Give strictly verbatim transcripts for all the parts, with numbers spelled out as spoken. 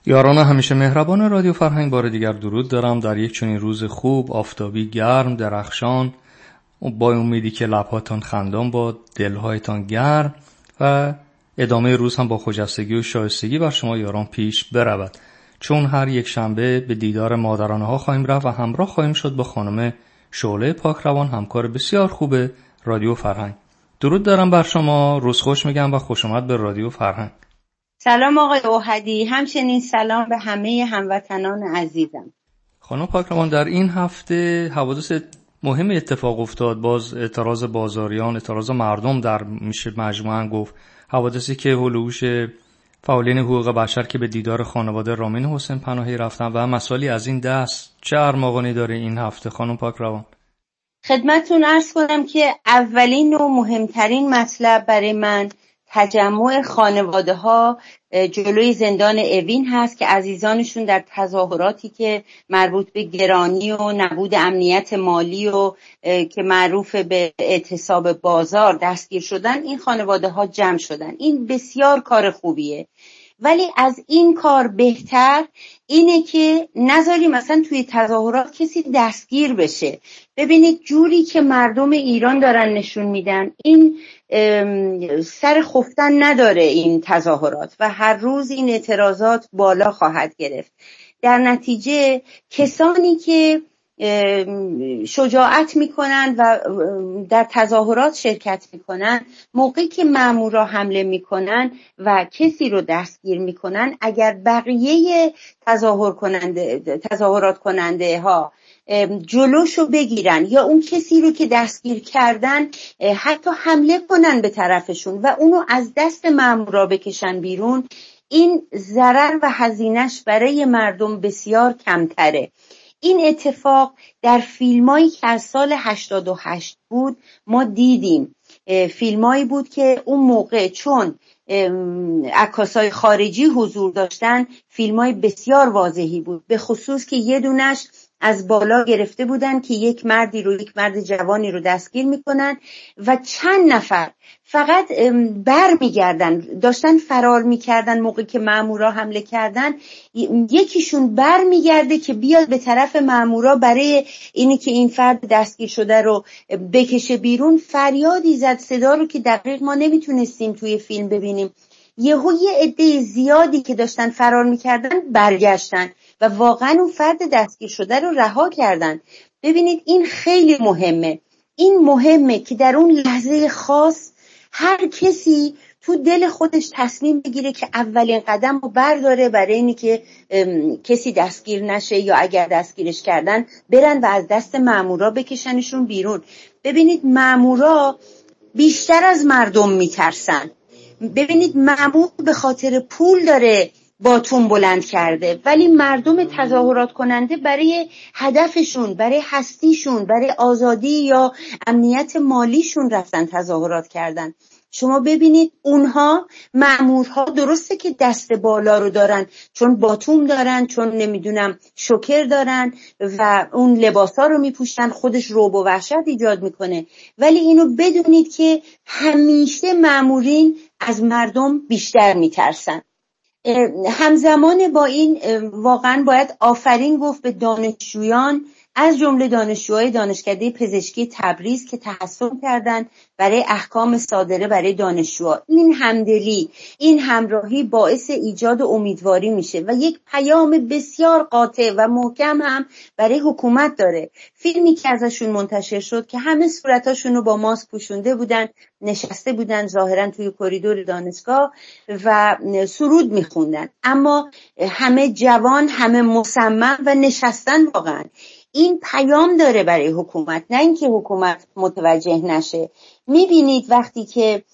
یاران همیشه مهربان رادیو فرهنگ، بار دیگر درود دارم در یک چنین روز خوب، آفتابی، گرم، درخشان، با امیدی که لبهاتان خندان باد، دلهایتان گرم و ادامه روز هم با خجستگی و شایستگی بر شما یاران پیش برود. چون هر یک شنبه به دیدار مادرانه ها خواهیم رفت و همراه خواهیم شد با خانم شعله پاکروان، همکار بسیار خوب رادیو فرهنگ. درود دارم بر شما، روز خوش میگم و خوش آمد به رادیو فرهنگ. سلام آقای اوحدی، همچنین سلام به همه هموطنان عزیزم. خانم پاکروان، در این هفته حوادث مهم اتفاق افتاد. باز اعتراض بازاریان، اعتراض مردم در میشه مجموعاً گفت، حوادثی که هلوش فعالین حقوق بشر که به دیدار خانواده رامین حسین پناهی رفتن و مسائلی از این دست، چه ارمغانی داره این هفته خانم پاکروان؟ خدمتتون عرض کنم که اولین و مهمترین مطلب برای من تجمع خانواده ها جلوی زندان اوین هست که عزیزانشون در تظاهراتی که مربوط به گرانی و نبود امنیت مالی و که معروف به اعتصاب بازار دستگیر شدن، این خانواده ها جمع شدن. این بسیار کار خوبیه، ولی از این کار بهتر اینه که نذاری مثلا توی تظاهرات کسی دستگیر بشه. ببینید جوری که مردم ایران دارن نشون میدن، این سر خفتن نداره این تظاهرات و هر روز این اعتراضات بالا خواهد گرفت. در نتیجه کسانی که شجاعت میکنن و در تظاهرات شرکت میکنن، موقعی که مامورا حمله میکنن و کسی رو دستگیر میکنن، اگر بقیه تظاهر کننده تظاهرات کننده ها جلوشو بگیرن یا اون کسی رو که دستگیر کردن حتی حمله کنن به طرفشون و اونو از دست مامورا بکشن بیرون، این ضرر و هزینه‌اش برای مردم بسیار کمتره. این اتفاق در فیلمایی که از سال هشتاد و هشت بود ما دیدیم. فیلمایی بود که اون موقع چون عکاسای خارجی حضور داشتن، فیلمای بسیار واضحی بود، به خصوص که یه دونش از بالا گرفته بودن که یک مردی رو یک مرد جوانی رو دستگیر میکنن و چند نفر فقط بر میگردن، داشتن فرار میکردن. موقعی که مامورا حمله کردن یکیشون بر میگرده که بیاد به طرف مامورا برای اینی که این فرد دستگیر شده رو بکشه بیرون. فریادی زد، صدا رو که دقیق ما نمیتونستیم توی فیلم ببینیم. یهو یه عده زیادی که داشتن فرار میکردن برگشتن و واقعا اون فرد دستگیر شده رو رها کردن. ببینید این خیلی مهمه. این مهمه که در اون لحظه خاص هر کسی تو دل خودش تصمیم بگیره که اولین قدم رو برداره برای اینی که کسی دستگیر نشه، یا اگر دستگیرش کردن برن و از دست مامورا بکشنشون بیرون. ببینید مامورا بیشتر از مردم میترسن. ببینید مامور به خاطر پول داره باتون بلند کرده، ولی مردم تظاهرات کننده برای هدفشون، برای هستیشون، برای آزادی یا امنیت مالیشون رفتن تظاهرات کردن. شما ببینید اونها مامورها درسته که دست بالا رو دارن، چون باتوم دارن، چون نمیدونم شوکر دارن و اون لباسا رو میپوشن، خودش رعب و وحشت ایجاد میکنه، ولی اینو بدونید که همیشه مامورین از مردم بیشتر میترسن. همزمان با این واقعا باید آفرین گفت به دانشجویان، از جمله دانشجوهای دانشکده پزشکی تبریز که تحصیل کردند برای احکام صادره برای دانشجوها. این همدلی، این همراهی باعث ایجاد امیدواری میشه و یک پیام بسیار قاطع و محکم هم برای حکومت داره. فیلمی که ازشون منتشر شد که همه صورتاشون رو با ماسک پوشونده بودن، نشسته بودن ظاهرا توی کریدور دانشگاه و سرود میخوندن، اما همه جوان، همه مصمم و نشستن. واقعا این پیام داره برای حکومت، نه اینکه حکومت متوجه نشه. میبینید وقتی که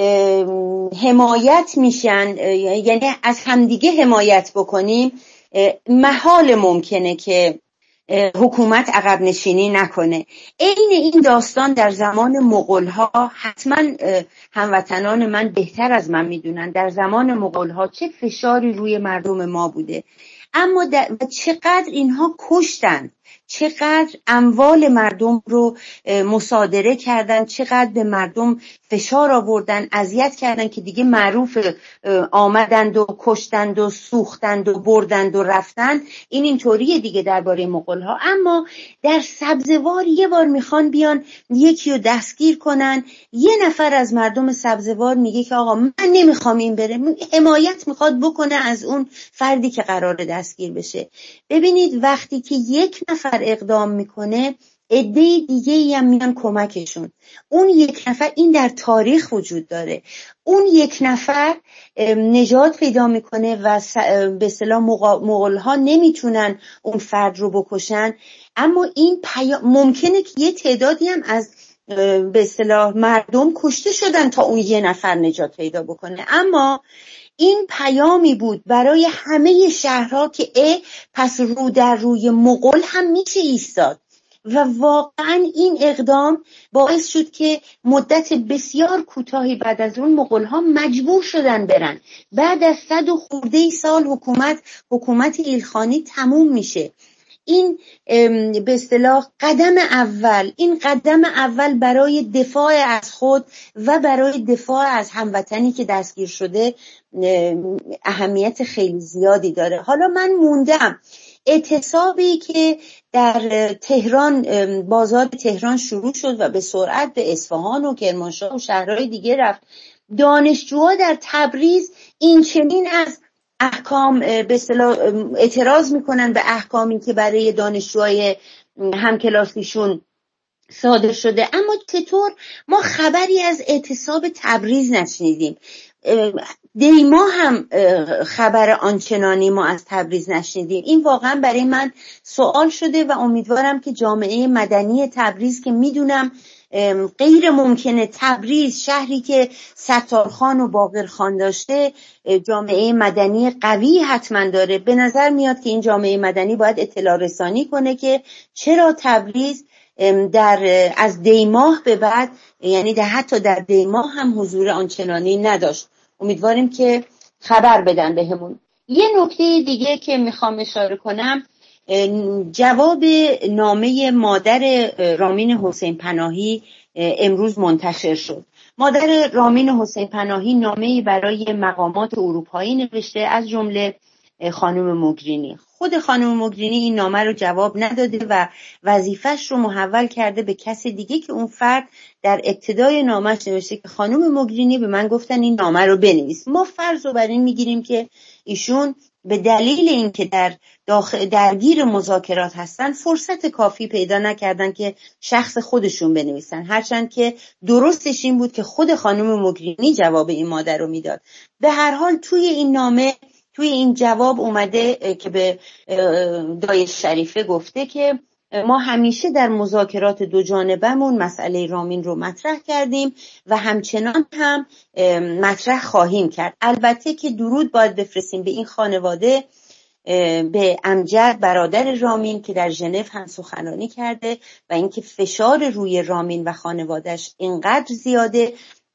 حمایت میشن، یعنی از همدیگه حمایت بکنیم، محال ممکنه که حکومت عقب نشینی نکنه. عین این داستان در زمان مغول‌ها، حتما هموطنان من بهتر از من میدونن در زمان مغول‌ها چه فشاری روی مردم ما بوده، اما در چقدر اینها کشتن چقدر اموال مردم رو مصادره کردن، چقدر به مردم فشار آوردن، اذیت کردن که دیگه معروف آمدند و کشتند و سوختند و بردند و رفتند. این اینطوریه دیگه درباره مغول‌ها. اما در سبزوار یه بار میخوان بیان یکی رو دستگیر کنن. یه نفر از مردم سبزوار میگه که آقا من نمیخوام این بره، حمایت میخواد بکنه از اون فردی که قراره دستگیر بشه. ببینید وقتی که یک نفر اقدام میکنه، عده دیگه هم میان کمکشون. اون یک نفر، این در تاریخ وجود داره، اون یک نفر نجات پیدا میکنه و به اصطلاح مغول‌ها نمیتونن اون فرد رو بکشن. اما این پیا... ممکنه که یه تعدادی هم از به اصطلاح مردم کشته شدن تا اون یه نفر نجات پیدا بکنه. اما این پیامی بود برای همه شهرها که اه پس رو در روی مغول هم میشه ایستاد. و واقعا این اقدام باعث شد که مدت بسیار کوتاهی بعد از اون مغول‌ها مجبور شدن برن. بعد از صد و خورده سال حکومت حکومت ایلخانی تموم میشه. این به اصطلاح قدم اول، این قدم اول برای دفاع از خود و برای دفاع از هموطنی که دستگیر شده اهمیت خیلی زیادی داره. حالا من موندم اعتصابی که در تهران، بازار تهران شروع شد و به سرعت به اصفهان و کرمانشاه و شهرهای دیگه رفت. دانشجوها در تبریز این چنین از احکام به اصطلاح اعتراض میکنن به احکامی که برای دانشجوهای همکلاسیشون صادر شده. اما چطور ما خبری از اعتصاب تبریز نشنیدیم؟ دیما هم خبر آنچنانی ما از تبریز نشنیدیم. این واقعا برای من سوال شده و امیدوارم که جامعه مدنی تبریز که میدونم غیر ممکنه، تبریز شهری که ستارخان و باقرخان داشته جامعه مدنی قوی حتما داره، به نظر میاد که این جامعه مدنی باید اطلاع رسانی کنه که چرا تبریز در از دیماه به بعد، یعنی در حتی در دیماه هم حضور آنچنانی نداشت. امیدواریم که خبر بدن بهمون. یه نکته دیگه که میخوام اشاره کنم، جواب نامه مادر رامین حسین پناهی امروز منتشر شد. مادر رامین حسین پناهی نامه‌ای برای مقامات اروپایی نوشته، از جمله خانم موگرینی. خود خانم موگرینی این نامه رو جواب نداده و وظیفش رو محول کرده به کسی دیگه که اون فرد در ابتدای نامه‌اش نوشته که خانم موگرینی به من گفتن این نامه رو بنویس. ما فرض رو بر این میگیریم که ایشون به دلیل اینکه در داخل درگیر مذاکرات هستن فرصت کافی پیدا نکردن که شخص خودشون بنویسن، هرچند که درستش این بود که خود خانم موگرینی جواب این مادر رو میداد. به هر حال توی این نامه، توی این جواب اومده که به دایش شریفه گفته که ما همیشه در مذاکرات دو جانبه‌مون مسئله رامین رو مطرح کردیم و همچنان هم مطرح خواهیم کرد. البته که درود باید بفرستیم به این خانواده، به امجد برادر رامین که در ژنو هم سخنرانی کرده و اینکه فشار روی رامین و خانواده‌اش اینقدر زیاده.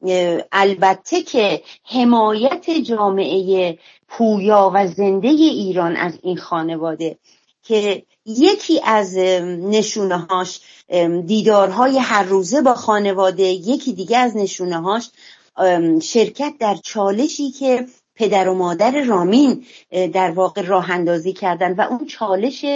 البته که حمایت جامعه پویا و زنده ایران از این خانواده که یکی از نشونه‌هاش دیدارهای هر روزه با خانواده، یکی دیگه از نشونه‌هاش شرکت در چالشی که پدر و مادر رامین در واقع راه اندازی کردن و اون چالش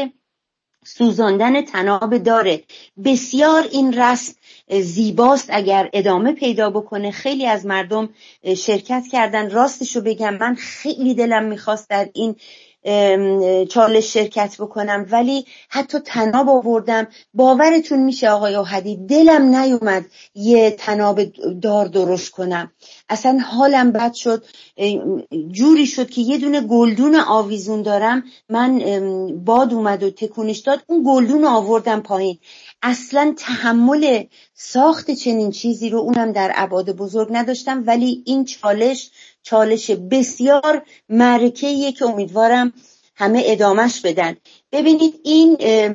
سوزاندن طناب داره. بسیار این رسم زیباست، اگر ادامه پیدا بکنه. خیلی از مردم شرکت کردن. راستشو بگم من خیلی دلم میخواست در این چالش شرکت بکنم، ولی حتی طناب آوردم. باورتون میشه آقای احدی دلم نیومد یه طناب دار درست کنم، اصلا حالم بد شد. جوری شد که یه دونه گلدون آویزون دارم من، باد اومد و تکونش داد، اون گلدون آوردم پایین. اصلا تحمل ساخت چنین چیزی رو، اونم در ابعاد بزرگ، نداشتم. ولی این چالش چالش بسیار معرکه‌ایه که امیدوارم همه ادامش بدن. ببینید این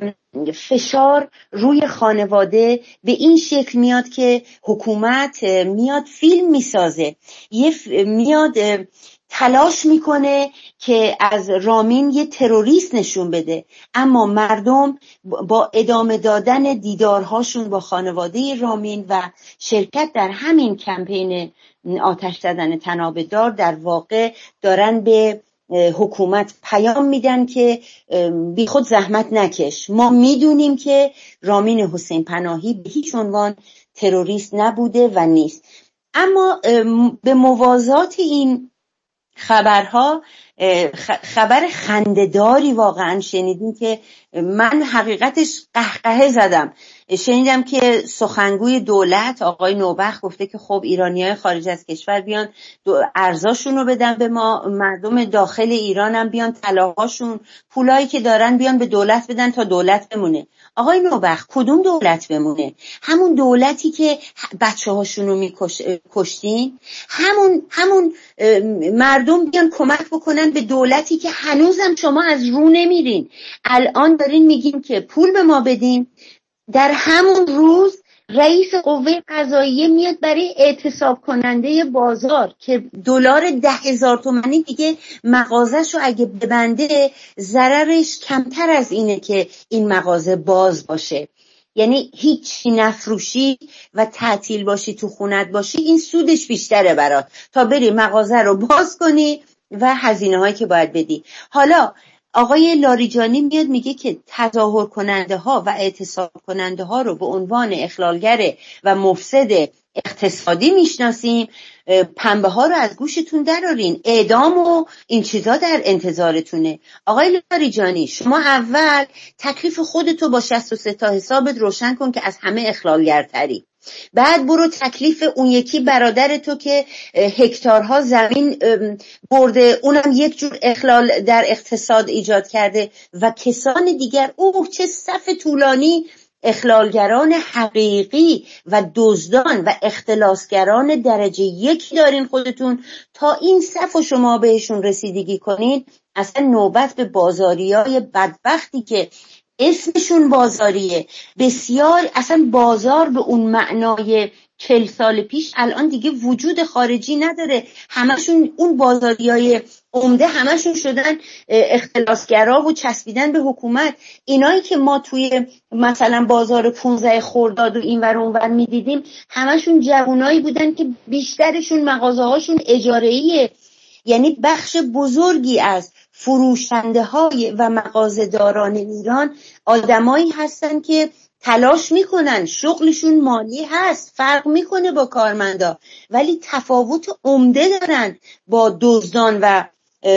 فشار روی خانواده به این شکل میاد که حکومت میاد فیلم میسازه، یه میاد تلاش میکنه که از رامین یه تروریست نشون بده، اما مردم با ادامه دادن دیدارهاشون با خانواده رامین و شرکت در همین کمپین آتش زدن تنابه‌دار در واقع دارن به حکومت پیام میدن که بی خود زحمت نکش، ما میدونیم که رامین حسین پناهی به هیچ عنوان تروریست نبوده و نیست. اما به موازات این خبرها خبر خنده‌داری واقعا شنیدیم که من حقیقتش قهقهه زدم. شنیدم که سخنگوی دولت آقای نوبخت گفته که خب ایرانیای خارج از کشور بیان ارزاشون رو بدن به ما، مردم داخل ایران هم بیان طلاهاشون، پولایی که دارن بیان به دولت بدن تا دولت بمونه. آقای نوبخت کدوم دولت بمونه؟ همون دولتی که بچه هاشون رو میکشتین؟ همون همون مردم بیان کمک بکنن به دولتی که هنوزم شما از رو نمیرین. الان دارین میگین که پول به ما بدین، در همون روز رئیس قوه قضاییه میاد برای اعتصاب کننده بازار که دلار ده هزار تومانی دیگه مغازه‌شو اگه ببنده ضررش کمتر از اینه که این مغازه باز باشه. یعنی هیچی نفروشی و تعطیل باشی تو خونت باشی، این سودش بیشتره برات تا بری مغازه رو باز کنی و هزینه هایی که باید بدی. حالا آقای لاریجانی میاد میگه که تظاهر کننده ها و اعتصاب کننده ها رو به عنوان اخلالگر و مفسد اقتصادی میشناسیم، پنبه ها رو از گوشتون درارین، اعدام و این چیزا در انتظارتونه. آقای لاریجانی شما اول تکلیف خودتو با شصت و سه تا حسابت روشن کن که از همه اخلالگرتری، بعد برو تکلیف اون یکی برادر تو که هکتارها زمین برده، اونم یک جور اخلال در اقتصاد ایجاد کرده و کسان دیگر. اوه چه صف طولانی اخلالگران حقیقی و دزدان و اختلاسگران درجه یک دارین خودتون. تا این صف و شما بهشون رسیدگی کنین، اصلا نوبت به بازاریای بدبختی که اسمشون بازاریه، بسیار اصلا بازار به اون معنای چل سال پیش الان دیگه وجود خارجی نداره. همشون اون بازاریای عمده همشون شدن اختلاسگرا و چسبیدن به حکومت. اینایی که ما توی مثلا بازار پونزده خرداد و اینور اونور میدیدیم همشون جوانایی بودن که بیشترشون مغازه هاشون اجاره‌ایه. یعنی بخش بزرگی از فروشنده های و مغازه‌داران ایران آدمایی هستن که تلاش میکنن، شغلشون مالی هست، فرق میکنه با کارمندا، ولی تفاوت عمده دارن با دزدان و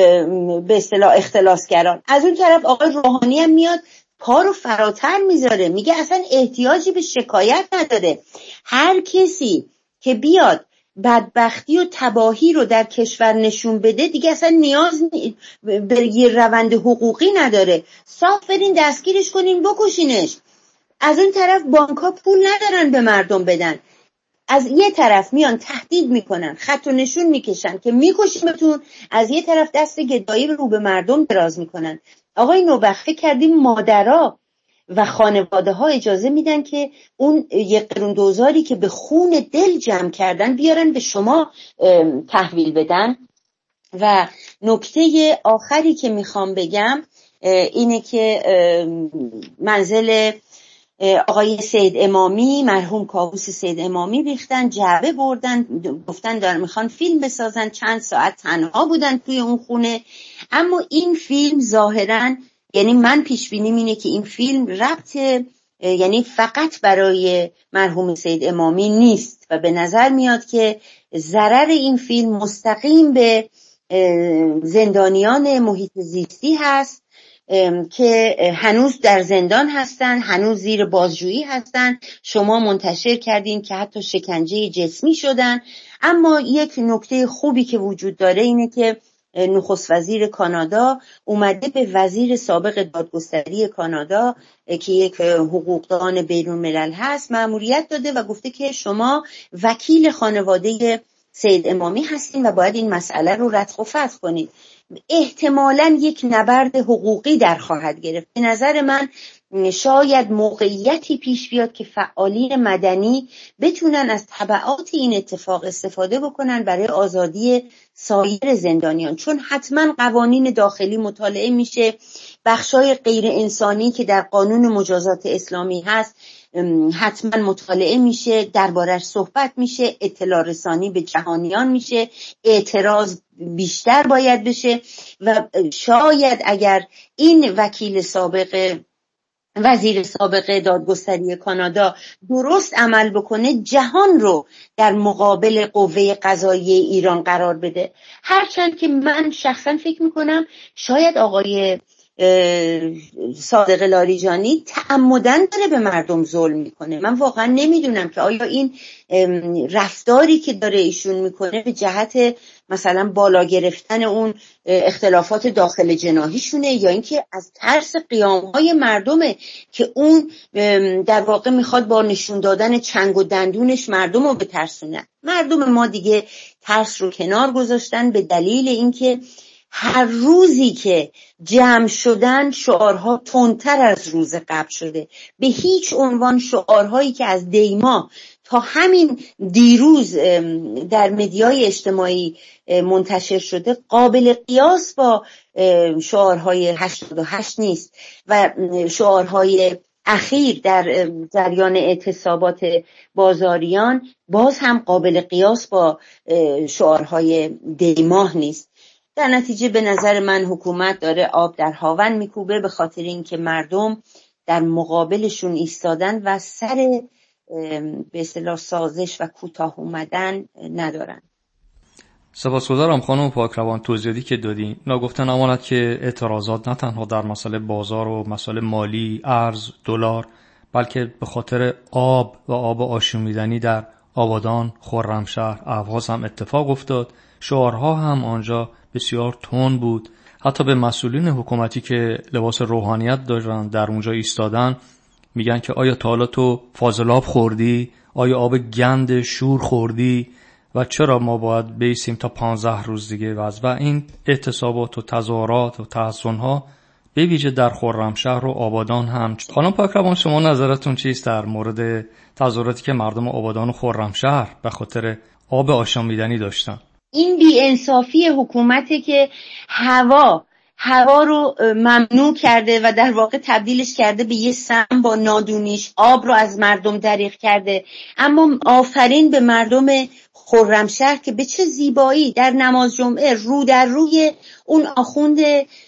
به اصطلاح اختلاسگران. از اون طرف آقای روحانی هم میاد پا رو فراتر میذاره، میگه اصلا احتیاجی به شکایت نداره. هر کسی که بیاد بدبختی و تباهی رو در کشور نشون بده دیگه اصلا نیاز به یه روند حقوقی نداره، صاف برین دستگیرش کنین بکشینش. از اون طرف بانک‌ها پول ندارن به مردم بدن، از یه طرف میان تهدید میکنن، خط و نشون میکشن که میکشیمتون، از یه طرف دست گدایی رو به مردم دراز میکنن. آقای نوبخت فکر کردیم مادرها و خانواده ها اجازه میدن که اون یک قرون دوزاری که به خون دل جمع کردن بیارن به شما تحویل بدن؟ و نکته آخری که میخوام بگم اینه که منزل آقای سید امامی، مرحوم کاووس سید امامی ریختن، جعبه بردن، گفتن دارن میخوان فیلم بسازن، چند ساعت تنها بودن توی اون خونه. اما این فیلم ظاهراً، یعنی من پیش بینیم اینه که این فیلم ربط یعنی فقط برای مرحوم سید امامی نیست و به نظر میاد که ضرر این فیلم مستقیم به زندانیان محیط زیستی هست که هنوز در زندان هستن، هنوز زیر بازجویی هستن. شما منتشر کردین که حتی شکنجه جسمی شدن. اما یک نکته خوبی که وجود داره اینه که نخست وزیر کانادا اومده به وزیر سابق دادگستری کانادا که یک حقوقدان بین الملل هست مأموریت داده و گفته که شما وکیل خانواده سید امامی هستین و باید این مسئله رو ردخ و فتح کنید. احتمالاً یک نبرد حقوقی در خواهد گرفت. به نظر من شاید موقعیتی پیش بیاد که فعالین مدنی بتونن از تبعات این اتفاق استفاده بکنن برای آزادی سایر زندانیان، چون حتما قوانین داخلی مطالعه میشه، بخشای غیر انسانی که در قانون مجازات اسلامی هست حتما مطالعه میشه، دربارش صحبت میشه، اطلاع رسانی به جهانیان میشه، اعتراض بیشتر باید بشه و شاید اگر این وکیل سابق وزیر سابق دادگستری کانادا درست عمل بکنه، جهان رو در مقابل قوه قضاییه ایران قرار بده. هرچند که من شخصا فکر میکنم شاید آقای صادق لاریجانی تعمدن داره به مردم ظلم میکنه. من واقعا نمیدونم که آیا این رفتاری که داره ایشون میکنه به جهت مثلا بالا گرفتن اون اختلافات داخل جناحیشونه یا اینکه از ترس قیامهای مردمه که اون در واقع میخواد با نشون دادن چنگ و دندونش مردم رو بترسونه. مردم ما دیگه ترس رو کنار گذاشتن به دلیل اینکه هر روزی که جمع شدن شعارها تندتر از روز قبل شده. به هیچ عنوان شعارهایی که از دیما تا همین دیروز در مدیای اجتماعی منتشر شده قابل قیاس با شعارهای هشتاد و هشت نیست و شعارهای اخیر در جریان اعتصابات بازاریان باز هم قابل قیاس با شعارهای دیماه نیست. در نتیجه به نظر من حکومت داره آب در هاون میکوبه، به خاطر اینکه مردم در مقابلشون ایستادن و سر به اصطلاح سازش و کوتاه اومدن ندارن. سپاسگزارم خانم پاکروان توضیحاتی که دادین. ناگفته نماند که اعتراضات نه تنها در مسئله بازار و مسئله مالی، ارز، دلار، بلکه به خاطر آب و آب آشامیدنی در آبادان، خرمشهر، اهواز هم اتفاق افتاد. شعارها هم آنجا بسیار تند بود. حتی به مسئولین حکومتی که لباس روحانیت دارن در اونجا ایستادن میگن که آیا تا حالا تو فاضلاب خوردی؟ آیا آب گند شور خوردی؟ و چرا ما باید بیسیم تا پانزده روز دیگه وز و این اعتصابات و تظاهرات و تحصنها به ویژه در خرمشهر و آبادان هم. خانم پاکروان شما نظرتون چیست در مورد تظاهراتی که مردم آبادان و خرمشهر به خاطر آب آشامیدنی داشتن؟ این بی‌انصافی حکومته که هوا هوا رو ممنوع کرده و در واقع تبدیلش کرده به یه سم با نادونیش، آب رو از مردم دریغ کرده. اما آفرین به مردم خرمشهر که به چه زیبایی در نماز جمعه رو در روی اون آخوند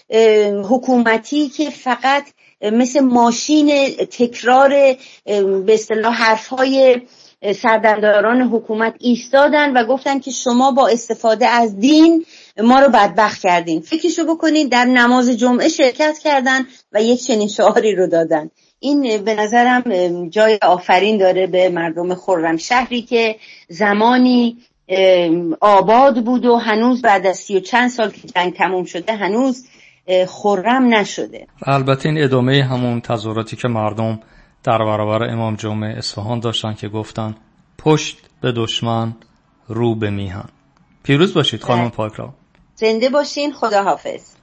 حکومتی که فقط مثل ماشین تکرار به اصطلاح حرفهای سردمداران حکومت ایستادن و گفتن که شما با استفاده از دین ما رو بدبخت کردین. فکرشو بکنین در نماز جمعه شرکت کردن و یک چنین شعاری رو دادن. این به نظرم جای آفرین داره به مردم خرمشهری که زمانی آباد بود و هنوز بعد از سی و چند سال که جنگ تموم شده هنوز خرم نشده. البته این ادامه همون تظاهراتی که مردم در برابر امام جمعه اصفهان داشتن که گفتن پشت به دشمن رو به میهن. پیروز باشید خانم پاکروان. زنده باشین. خدا حافظ.